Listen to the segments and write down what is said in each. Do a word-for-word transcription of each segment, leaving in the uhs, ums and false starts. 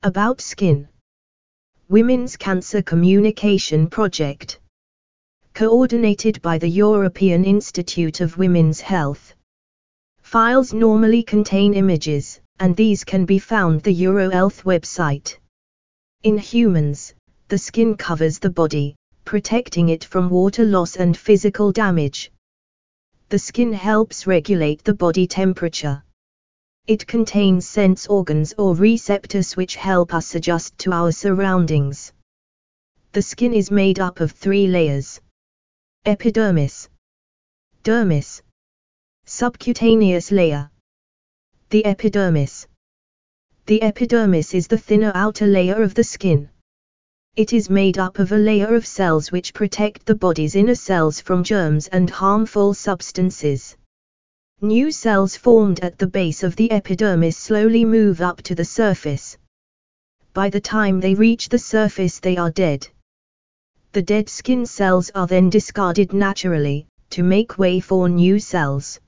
About skin. Women's Cancer Communication Project. Coordinated by the European Institute of Women's Health. Files normally contain images, and these can be found the EuroHealth website. In humans, the skin covers the body, protecting it from water loss and physical damage. The skin helps regulate the body temperature. It contains sense organs or receptors which help us adjust to our surroundings. The skin is made up of three layers: epidermis, dermis, subcutaneous layer. The epidermis. The epidermis is the thinner outer layer of the skin. It is made up of a layer of cells which protect the body's inner cells from germs and harmful substances. New cells formed at the base of the epidermis slowly move up to the surface. By the time they reach the surface, they are dead. The dead skin cells are then discarded naturally, to make way for new cells.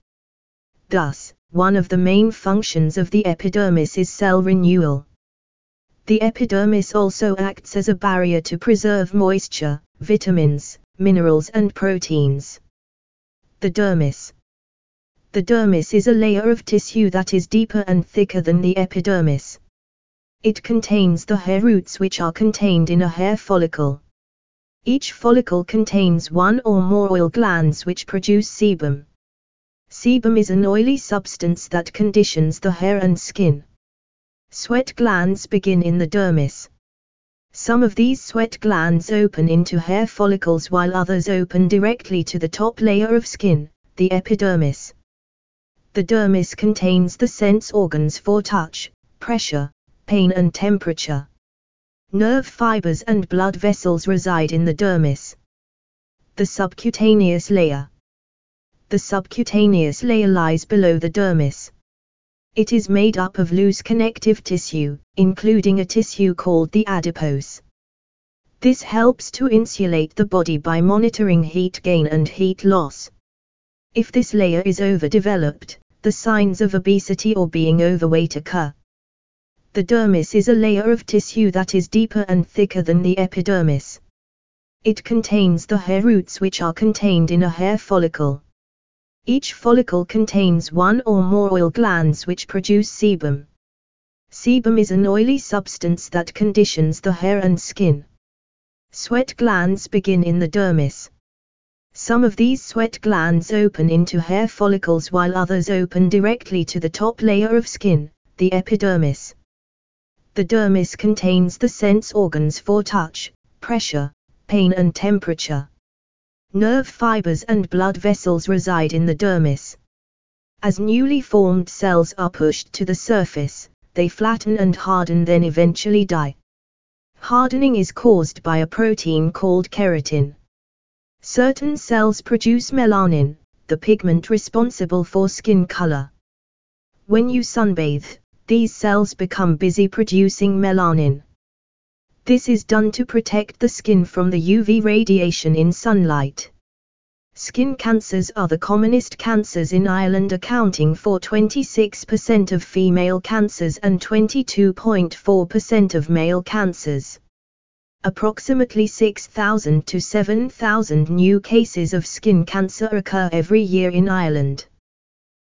Thus, one of the main functions of the epidermis is cell renewal. The epidermis also acts as a barrier to preserve moisture, vitamins, minerals and proteins. The dermis. The dermis is a layer of tissue that is deeper and thicker than the epidermis. It contains the hair roots which are contained in a hair follicle. Each follicle contains one or more oil glands which produce sebum. Sebum is an oily substance that conditions the hair and skin. Sweat glands begin in the dermis. Some of these sweat glands open into hair follicles while others open directly to the top layer of skin, the epidermis. The dermis contains the sense organs for touch, pressure, pain and temperature. Nerve fibers and blood vessels reside in the dermis. The subcutaneous layer. The subcutaneous layer lies below the dermis. It is made up of loose connective tissue, including a tissue called the adipose. This helps to insulate the body by monitoring heat gain and heat loss. If this layer is overdeveloped, the signs of obesity or being overweight occur. The dermis is a layer of tissue that is deeper and thicker than the epidermis. It contains the hair roots which are contained in a hair follicle. Each follicle contains one or more oil glands which produce sebum. Sebum is an oily substance that conditions the hair and skin. Sweat glands begin in the dermis. Some of these sweat glands open into hair follicles while others open directly to the top layer of skin, the epidermis. The dermis contains the sense organs for touch, pressure, pain and temperature. Nerve fibers and blood vessels reside in the dermis. As newly formed cells are pushed to the surface, they flatten and harden, then eventually die. Hardening is caused by a protein called keratin. Certain cells produce melanin, the pigment responsible for skin color. When you sunbathe, these cells become busy producing melanin. This is done to protect the skin from the U V radiation in sunlight. Skin cancers are the commonest cancers in Ireland, accounting for twenty-six percent of female cancers and twenty-two point four percent of male cancers. Approximately six thousand to seven thousand new cases of skin cancer occur every year in Ireland.